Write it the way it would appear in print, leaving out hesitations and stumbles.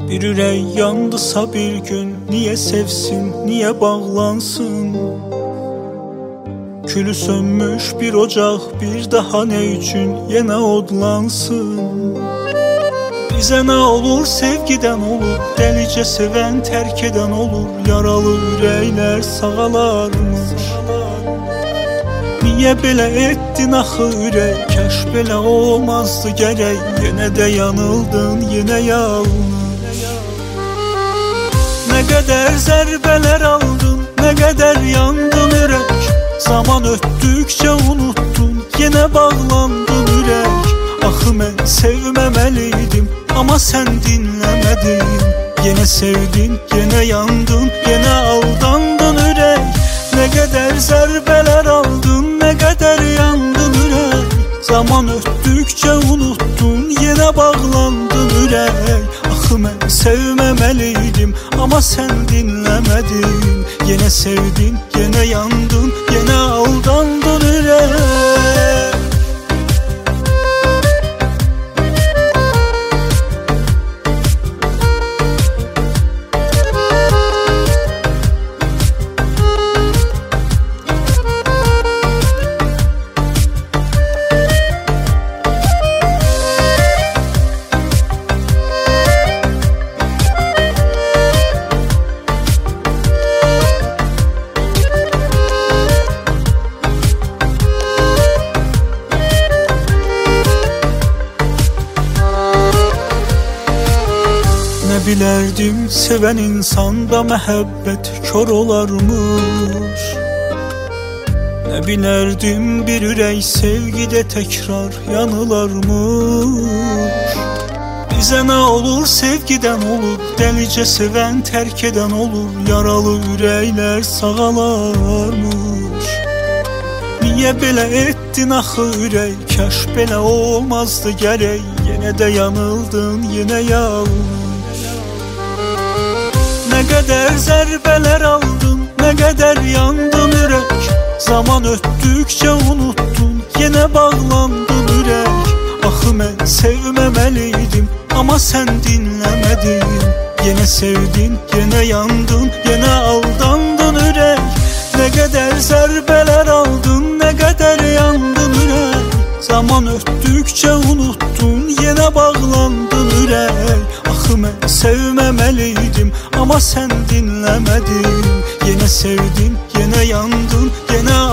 Bir ürək yandısa bir gün, niye sevsin, niye bağlansın? Külü sönmüş bir ocaq bir daha ne üçün yenə odlansın? Bizə nə olur sevgidən olur, dəlicə sevən tərk edən olur, yaralı ürəklər sağalarmış. Niyə belə etdin axı ürək, kəş belə olmazdı gərək, yenə də yanıldın, yenə yalnız. Nə qədər zərbələr aldın, nə qədər yandın ürək, zaman ötdükcə unuttun, yenə bağlandın ürək. Axı mən sevməməliydim, amma sən dinləmədin. Yenə sevdin, yenə yandın, yenə aldandın ürək. Nə qədər zərbələr aldın, nə qədər yandın ürək. Zaman ötdükcə unuttun, yenə bağlandın ürək. Axı mən sevməməliydim, amma sən dinləmədin. Yenə sevdin, yenə yandın, yenə aldandın ürək. Nə bilərdim sevən insanda məhəbbət kör olarmış. Nə bilərdim bir ürək sevgidə təkrar yanılarmış. Bizə nə olur sevgidən olur, dəlicə sevən tərk edən olur, yaralı ürəklər sağalarmış. Niyə belə etdin axı ürək, kəş belə olmazdı gərək, yenə də yanıldın, yenə yalnız. Nə qədər zərbələr aldın, nə qədər yandın ürək. Zaman ötdükcə unuttun, yenə bağlandın ürək. Axı mən sevməməliydim, amma sən dinləmədin. Yenə sevdin, yenə yandın, yenə aldandın ürək. Nə qədər zərbələr aldın, nə qədər yandın ürək. Zaman ötdükcə unuttun, yenə bağlandın ürək. Axı mən sevməməliydim, amma sən dinləmədin. Yenə sevdin, yenə yandın, yenə